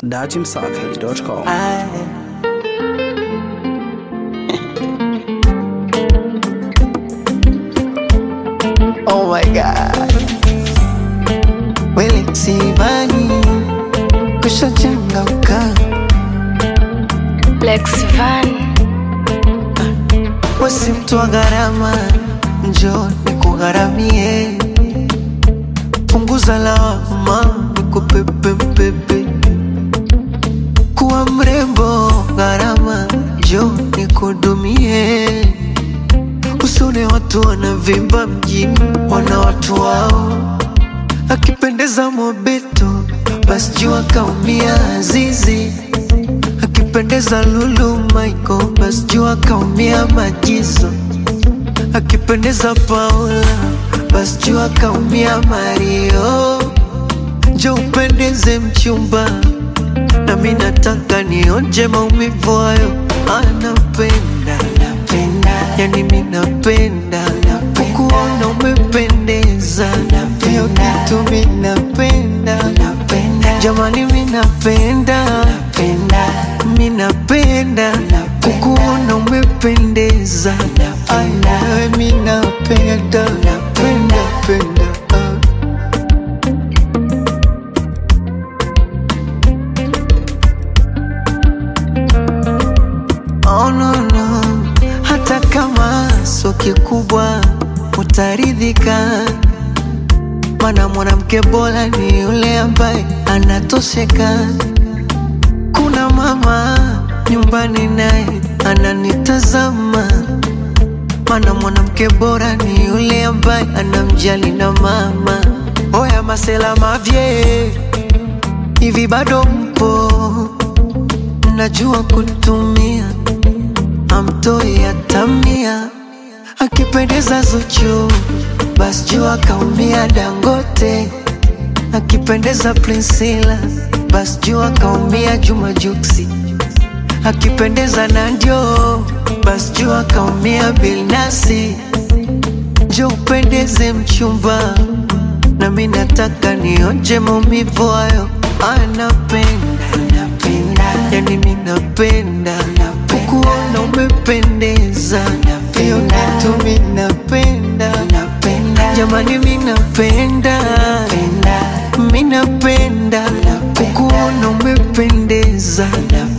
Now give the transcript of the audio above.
datimsafi.com. Oh my God, wele sivani kushachangamka. Lex Van Wasi mtu wa gharama, njoo nikugharamie. Punguza lawama, nikupepe mpepe. Kuwa mrembo gharama, njoo nikudumie. Usione watu wanavimba mjini, wana watu wao. Akipendeza Mobeto, basi jua kaumia Azizi. Akipendeza Lulu Michael, basi jua kaumia Majizo. Akipendeza Paula, basi jua kaumia Mario. Njoo upendeze mchumba, na mimi nataka nionje maumivu hayo. Anapenda, yani mimi napenda kukuona umependeza. Hiyo kitu mimi napenda, jamani mimi napenda, mimi napenda kukuona umependeza. Ay, nawe mimi napenda, penda. Oh no no, hata kama sio kikubwa utaridhika, maana mwanamke bora ni yule ambaye anatosheka. Kuna mama nyumbani naye ananitazama, maana mwanamke bora ni yule ambaye anamjali na mama. Oya masela mavye, hivi bado mpo? Najua kutumia amtoi atamia. Akipendeza Zuchu, basi jua kaumia Dangote. Akipendeza Priscilla, basi jua kaumia Juma Juksi. Akipendeza Nandio, basi jua kaumia Bilnasi. Njoo upendeze mchumba, na mimi nataka nionje maumivu hayo. Anapenda, yani mimi napenda kukuona umependeza. Hiyo kitu mimi napenda, jamani mimi napenda, mimi napenda kukuona umependeza.